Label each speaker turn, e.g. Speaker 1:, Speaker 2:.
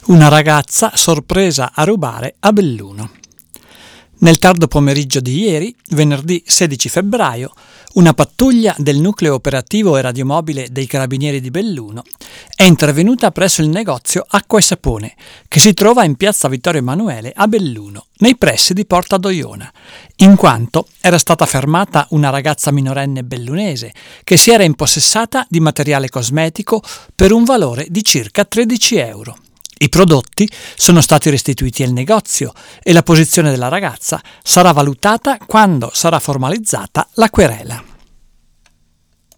Speaker 1: Una ragazza sorpresa a rubare a Belluno. Nel tardo pomeriggio di ieri, venerdì 16 febbraio, una pattuglia del nucleo operativo e radiomobile dei Carabinieri di Belluno è intervenuta presso il negozio Acqua e Sapone, che si trova in piazza Vittorio Emanuele a Belluno, nei pressi di Porta Doiona, in quanto era stata fermata una ragazza minorenne bellunese che si era impossessata di materiale cosmetico per un valore di circa 13 euro. I prodotti sono stati restituiti al negozio e la posizione della ragazza sarà valutata quando sarà formalizzata la querela.